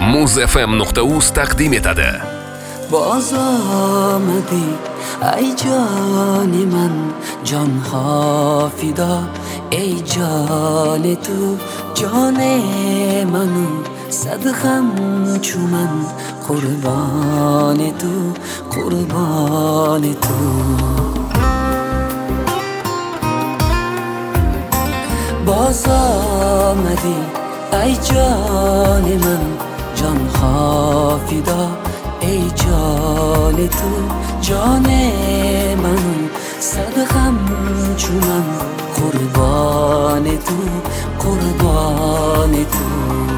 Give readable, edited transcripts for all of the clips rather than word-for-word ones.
muzfm.uz taqdim etadi. باز آمدی ای جان من، جان ها فدا ای جان تو، جان منو صدقم چو من، قربان تو قربان تو. باز آمدی ای جان من، جان ها فدا ای جان تو، جان من صدقم چو من، قربان تو قربان تو.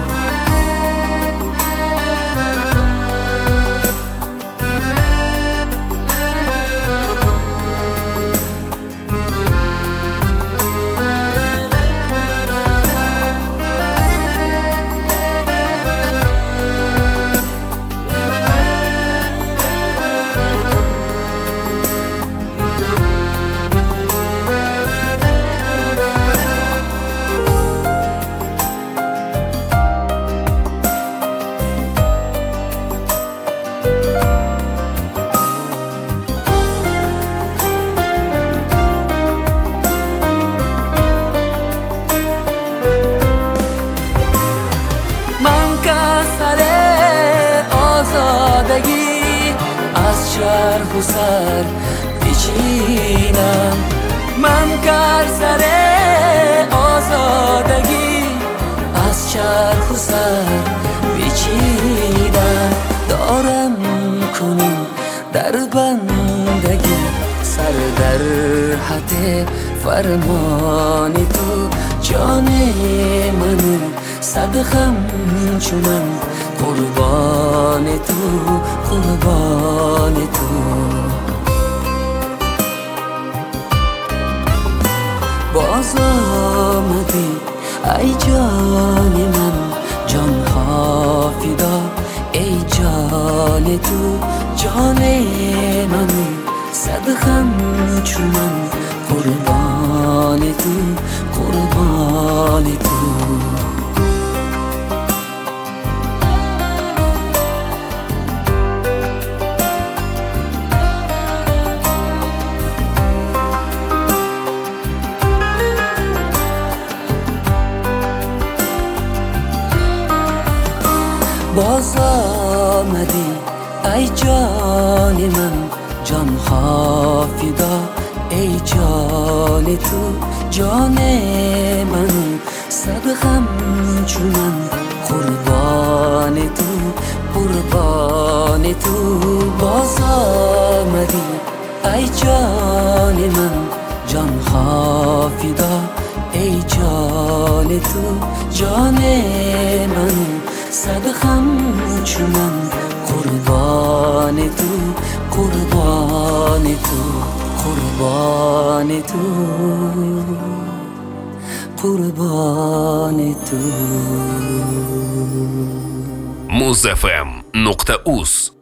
از چرخ و سر پیچیدم، من کر سر آزادگی، از چرخ و سر پیچیدم. دارم کنیم در بندگی، سر در حد فرمان تو، جان منو صدقم چو من، قربان تو قربان تو. باز آمدی ای جان من، جان ها فدا ای جان تو، جان منو صدقم چو من، قربان تو قربان تو. باز آمدی ای جان من، جان ها فدا ای جان تو، جان من صدقم چو من، قربان تو قربان تو. باز آمدی ای جان من، جان ها فدا ای جان تو، جان من صدقم چو من، قربان تو قربان تو قربان تو قربان تو. muzfm.uz